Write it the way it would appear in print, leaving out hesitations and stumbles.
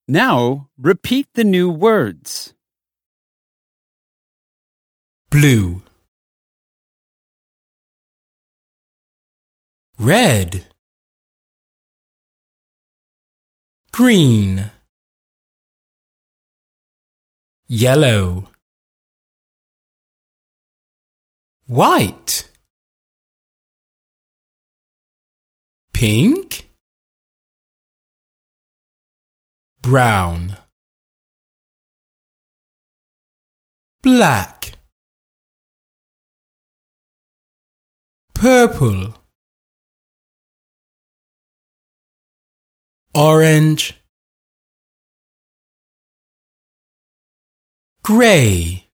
Now, repeat the new words. Blue, red, green, yellow, white, pink, brown, black, purple, orange, grey.